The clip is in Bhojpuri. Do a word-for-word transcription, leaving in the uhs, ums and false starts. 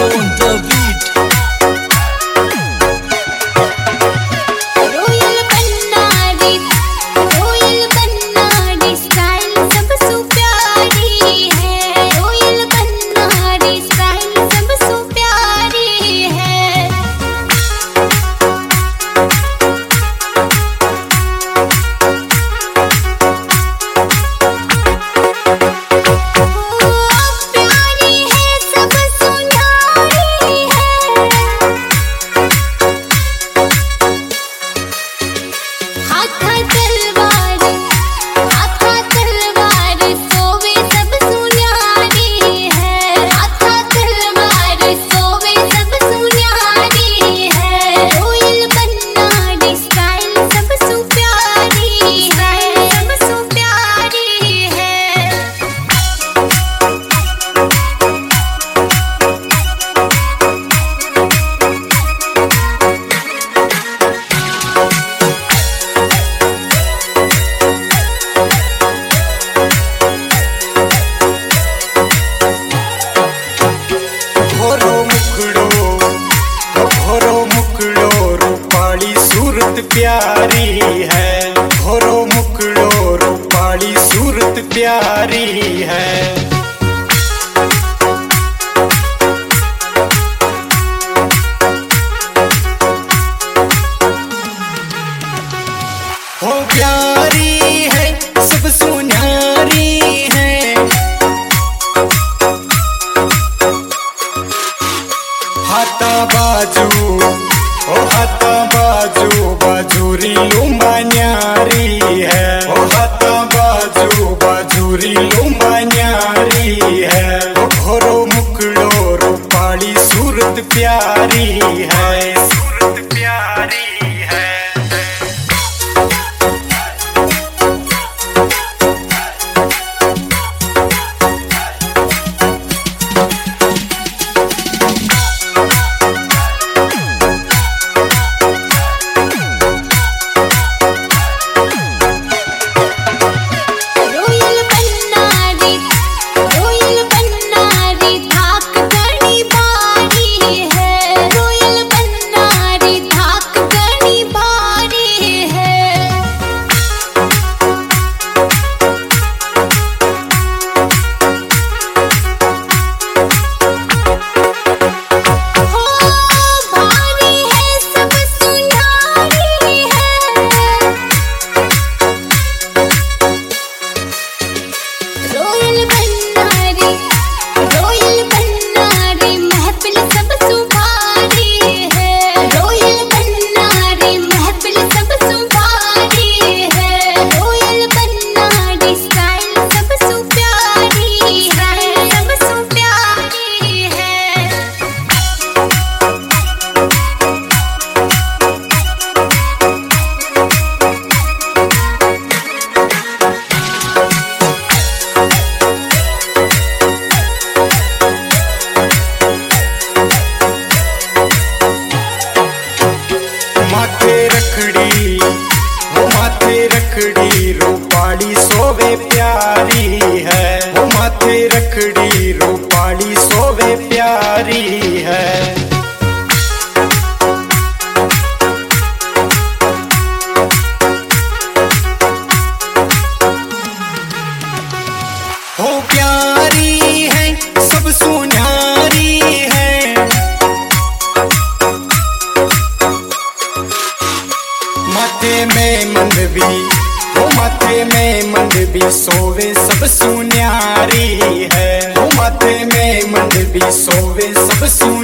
on the beat. प्यारी है घोरो मुकड़ो रूपाली सूरत प्यारी है। हो प्यारी है सब सुन्यारी है, हाथा बाजू ओ हाथा बाजू बाजूरी लुम्बा न्यारी है। ओ हाथा बाजू बाजूरी लुम्बा न्यारी है। ओ घोरो मुकड़ो रूपाली सूरत प्यारी है, सूरत प्यारी है। माथे रखड़ी वो माथे रखड़ी रूपाली सोवे प्यारी है। वो माथे रखड़ी रूपाली सोवे प्यारी है। हो प्यारी है सब सुन्यारी है, माथे में मंदबी वो माथे में मंदबी सोवे सब सुन्यारी है। वो माथे में मंदबी सोवे सब सुन्यारी